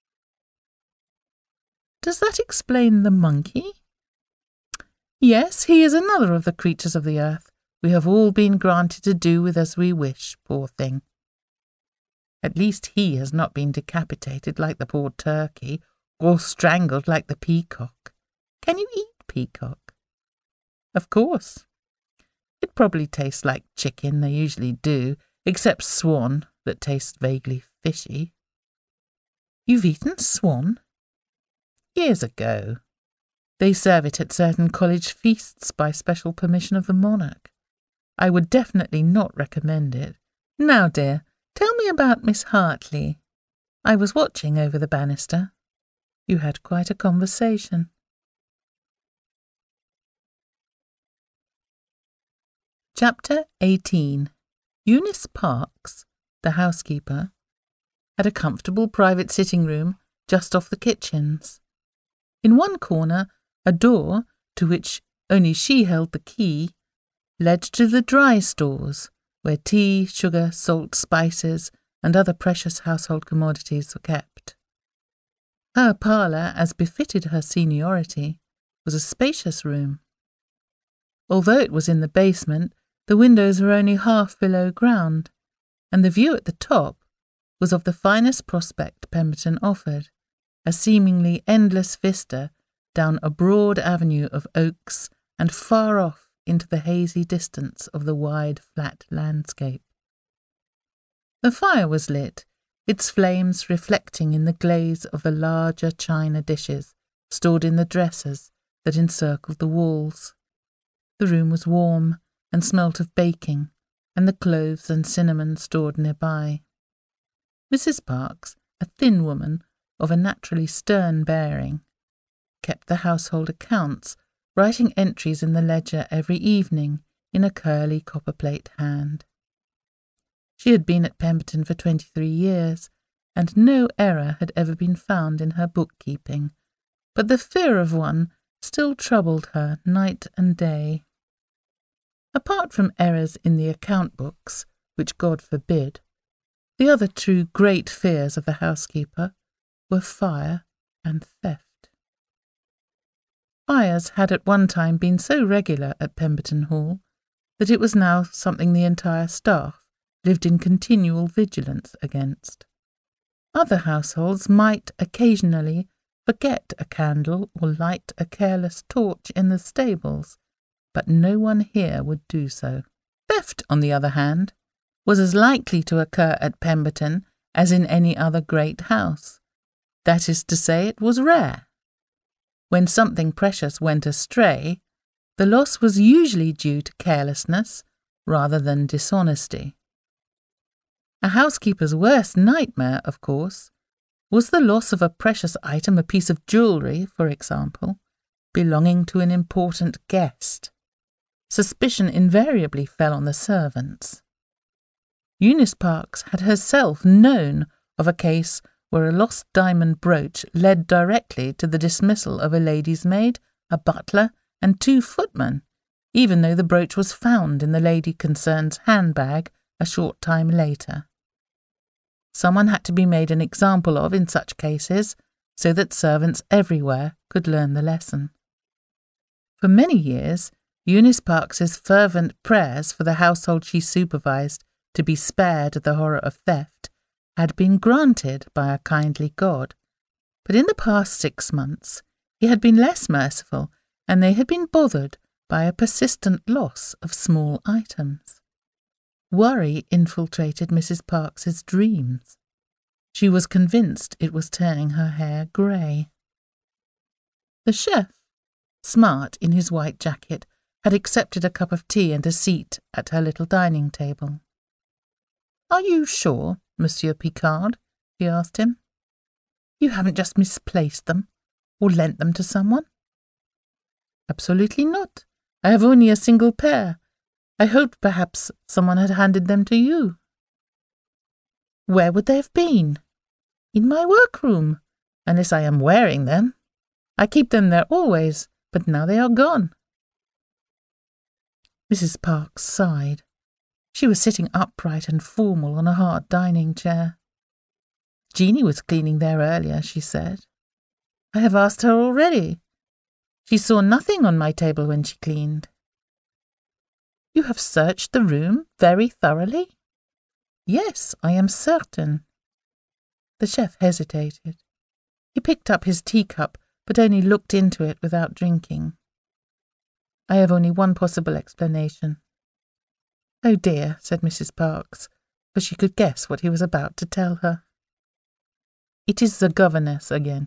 "Does that explain the monkey?" "Yes, he is another of the creatures of the earth. We have all been granted to do with as we wish, poor thing. At least he has not been decapitated like the poor turkey, or strangled like the peacock. Can you eat peacock?" "Of course. It probably tastes like chicken, they usually do, except swan, that tastes vaguely fishy." "You've eaten swan?" "Years ago. They serve it at certain college feasts by special permission of the monarch. I would definitely not recommend it. Now, dear, tell me about Miss Hartley. I was watching over the banister. You had quite a conversation." Chapter eighteen. Eunice Parks, the housekeeper, had a comfortable private sitting room just off the kitchens. In one corner, a door, to which only she held the key, led to the dry stores, where tea, sugar, salt, spices, and other precious household commodities were kept. Her parlour, as befitted her seniority, was a spacious room. Although it was in the basement, The windows were only half below ground, and the view at the top was of the finest prospect Pemberton offered, a seemingly endless vista down a broad avenue of oaks and far off into the hazy distance of the wide, flat landscape. The fire was lit, its flames reflecting in the glaze of the larger china dishes stored in the dressers that encircled the walls. The room was warm and smelt of baking, and the cloves and cinnamon stored nearby. Missus Parkes, a thin woman of a naturally stern bearing, kept the household accounts, writing entries in the ledger every evening in a curly copperplate hand. She had been at Pemberton for twenty-three years, and no error had ever been found in her bookkeeping, but the fear of one still troubled her night and day. Apart from errors in the account books, which God forbid, the other two great fears of the housekeeper were fire and theft. Fires had at one time been so regular at Pemberton Hall that it was now something the entire staff lived in continual vigilance against. Other households might occasionally forget a candle or light a careless torch in the stables, but no one here would do so. Theft, on the other hand, was as likely to occur at Pemberton as in any other great house. That is to say, it was rare. When something precious went astray, the loss was usually due to carelessness rather than dishonesty. A housekeeper's worst nightmare, of course, was the loss of a precious item, a piece of jewellery, for example, belonging to an important guest. Suspicion invariably fell on the servants. Eunice Parkes had herself known of a case where a lost diamond brooch led directly to the dismissal of a lady's maid, a butler, and two footmen, even though the brooch was found in the lady concerned's handbag a short time later. Someone had to be made an example of in such cases, so that servants everywhere could learn the lesson. For many years, Eunice Parkes's fervent prayers for the household she supervised to be spared the horror of theft had been granted by a kindly God, but in the past six months he had been less merciful, and they had been bothered by a persistent loss of small items. Worry infiltrated Missus Parkes's dreams. She was convinced it was turning her hair grey. The chef, smart in his white jacket, had accepted a cup of tea and a seat at her little dining table. "Are you sure, Monsieur Picard?" he asked him. "You haven't just misplaced them, or lent them to someone?" "Absolutely not. I have only a single pair. I hoped perhaps someone had handed them to you." "Where would they have been?" "In my workroom, unless I am wearing them. I keep them there always, but now they are gone." Missus Parkes sighed. She was sitting upright and formal on a hard dining chair. "Jeanie was cleaning there earlier," she said. "I have asked her already. She saw nothing on my table when she cleaned." "You have searched the room very thoroughly?" "Yes, I am certain." The chef hesitated. He picked up his teacup, but only looked into it without drinking. "I have only one possible explanation." "Oh dear," said Missus Parkes, for she could guess what he was about to tell her. "It is the governess again."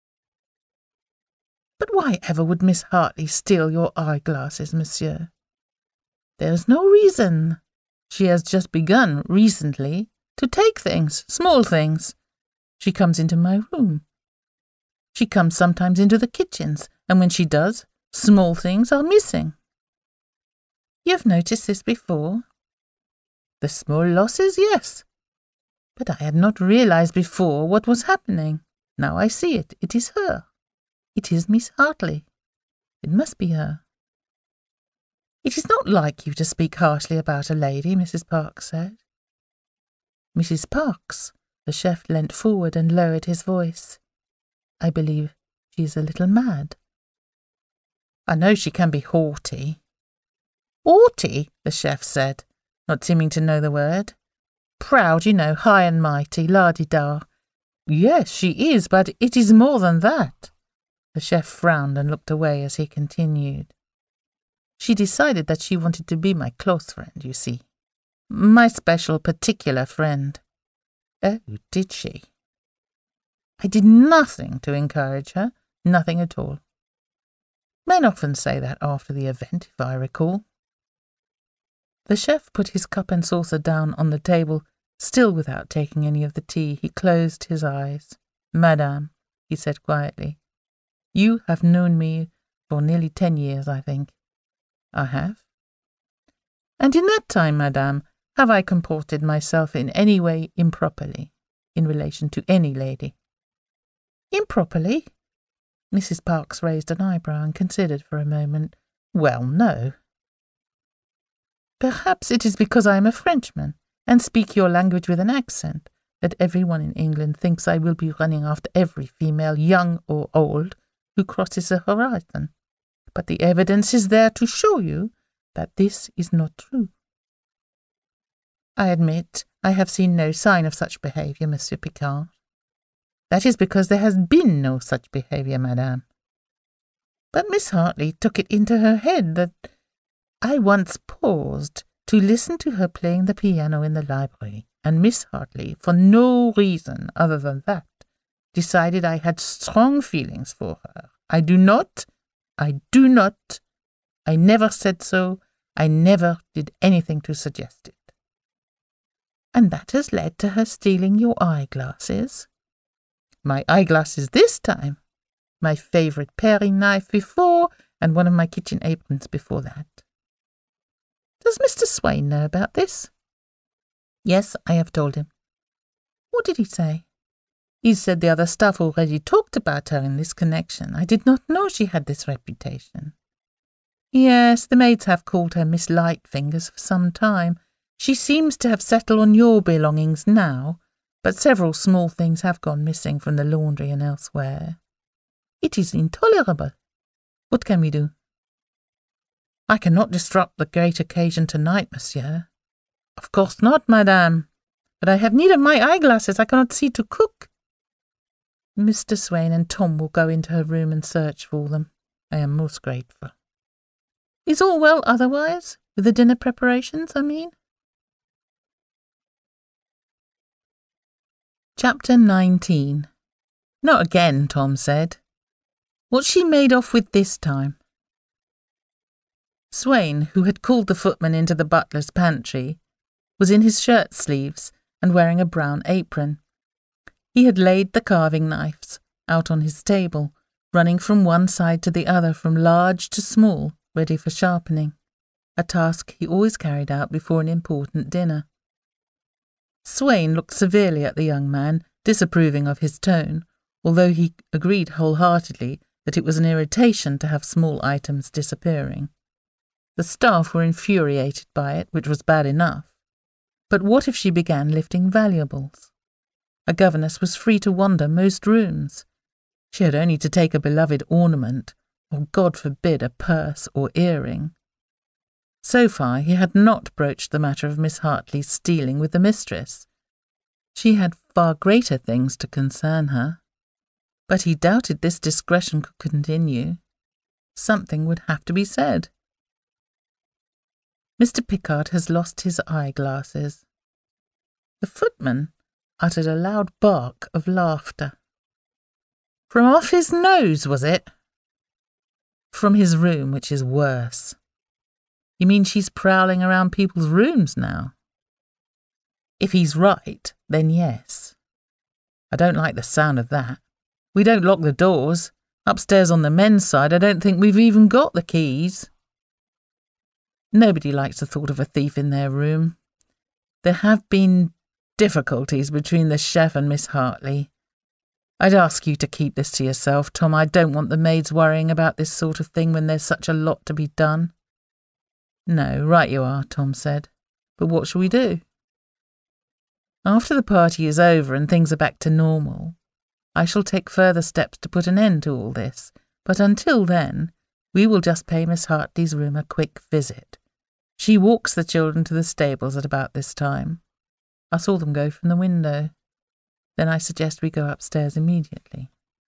"But why ever would Miss Hartley steal your eyeglasses, monsieur?" "There's no reason. She has just begun, recently, to take things, small things. She comes into my room. She comes sometimes into the kitchens, and when she does, small things are missing." "You've noticed this before?" "The small losses, yes. But I had not realized before what was happening. Now I see it. It is her. It is Miss Hartley. It must be her." "It is not like you to speak harshly about a lady," Missus Parkes said. "Missus Parkes," the chef leant forward and lowered his voice. "I believe she is a little mad." "I know she can be haughty." Haughty, the chef said, not seeming to know the word. Proud, you know, high and mighty, la-di-da. Yes, she is, but it is more than that. The chef frowned and looked away as he continued. She decided that she wanted to be my close friend, you see. My special, particular friend. Oh, did she? I did nothing to encourage her, nothing at all. Men often say that after the event, if I recall. The chef put his cup and saucer down on the table, still without taking any of the tea. He closed his eyes. Madame, he said quietly, you have known me for nearly ten years, I think. I have. And in that time, madame, have I comported myself in any way improperly in relation to any lady? Improperly? Missus Parkes raised an eyebrow and considered for a moment. Well, no. Perhaps it is because I am a Frenchman and speak your language with an accent that everyone in England thinks I will be running after every female, young or old, who crosses the horizon. But the evidence is there to show you that this is not true. I admit I have seen no sign of such behaviour, Monsieur Picard. That is because there has been no such behaviour, madame. But Miss Hartley took it into her head that I once paused to listen to her playing the piano in the library, and Miss Hartley, for no reason other than that, decided I had strong feelings for her. I do not, I do not, I never said so, I never did anything to suggest it. And that has led to her stealing your eyeglasses? My eyeglasses this time, my favourite paring knife before, and one of my kitchen aprons before that. Does Mister Swain know about this? Yes, I have told him. What did he say? He said the other staff already talked about her in this connection. I did not know she had this reputation. Yes, the maids have called her Miss Lightfingers for some time. She seems to have settled on your belongings now, but several small things have gone missing from the laundry and elsewhere. It is intolerable. What can we do? I cannot disrupt the great occasion tonight, monsieur. Of course not, madame. But I have need of my eyeglasses. I cannot see to cook. Mister Swain and Tom will go into her room and search for them. I am most grateful. Is all well otherwise? With the dinner preparations, I mean? Chapter nineteen. Not again, Tom said. What's she made off with this time? Swain, who had called the footman into the butler's pantry, was in his shirt sleeves and wearing a brown apron. He had laid the carving knives out on his table, running from one side to the other from large to small, ready for sharpening, a task he always carried out before an important dinner. Swain looked severely at the young man, disapproving of his tone, although he agreed wholeheartedly that it was an irritation to have small items disappearing. The staff were infuriated by it, which was bad enough. But what if she began lifting valuables? A governess was free to wander most rooms. She had only to take a beloved ornament, or God forbid a purse or earring. So far he had not broached the matter of Miss Hartley's stealing with the mistress. She had far greater things to concern her. But he doubted this discretion could continue. Something would have to be said. Mister Pickard has lost his eyeglasses. The footman uttered a loud bark of laughter. From off his nose, was it? From his room, which is worse. You mean she's prowling around people's rooms now? If he's right, then yes. I don't like the sound of that. We don't lock the doors. Upstairs on the men's side, I don't think we've even got the keys. Nobody likes the thought of a thief in their room. There have been difficulties between the chef and Miss Hartley. I'd ask you to keep this to yourself, Tom. I don't want the maids worrying about this sort of thing when there's such a lot to be done. No, right you are, Tom said. But what shall we do? After the party is over and things are back to normal, I shall take further steps to put an end to all this. But until then, we will just pay Miss Hartley's room a quick visit. She walks the children to the stables at about this time. I saw them go from the window. Then I suggest we go upstairs immediately.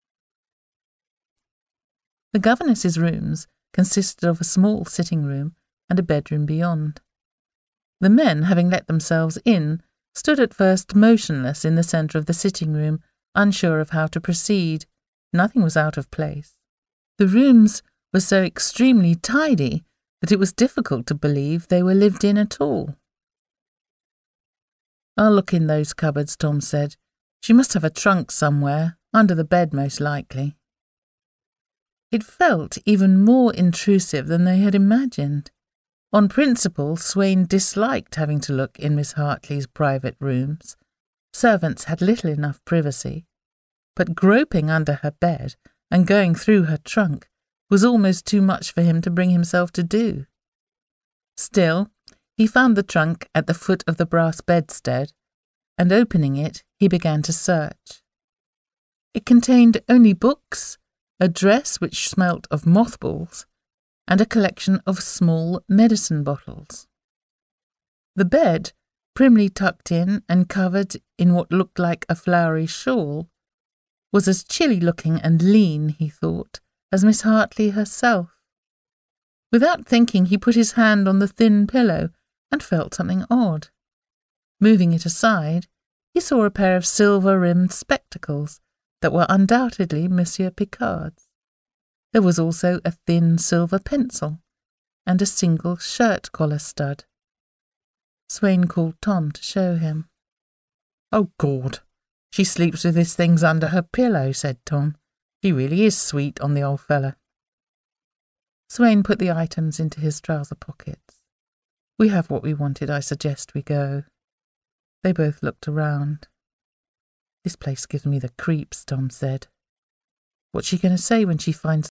The governess's rooms consisted of a small sitting room and a bedroom beyond. The men, having let themselves in, stood at first motionless in the centre of the sitting room, unsure of how to proceed. Nothing was out of place. The rooms were so extremely tidy that it was difficult to believe they were lived in at all. "I'll look in those cupboards," Tom said. "She must have a trunk somewhere, under the bed most likely." It felt even more intrusive than they had imagined. On principle, Swain disliked having to look in Miss Hartley's private rooms. Servants had little enough privacy. But groping under her bed and going through her trunk was almost too much for him to bring himself to do. Still, he found the trunk at the foot of the brass bedstead, and opening it, he began to search. It contained only books, a dress which smelt of mothballs, and a collection of small medicine bottles. The bed, primly tucked in and covered in what looked like a flowery shawl, was as chilly-looking and lean, he thought, as Miss Hartley herself. Without thinking, he put his hand on the thin pillow and felt something odd. Moving it aside, he saw a pair of silver-rimmed spectacles that were undoubtedly Monsieur Picard's. There was also a thin silver pencil and a single shirt-collar stud. Swain called Tom to show him. "Oh, Gord, she sleeps with these things under her pillow," said Tom. "She really is sweet on the old fella." Swain put the items into his trouser pockets. "We have what we wanted. I suggest we go." They both looked around. "This place gives me the creeps," Tom said. "What's she going to say when she finds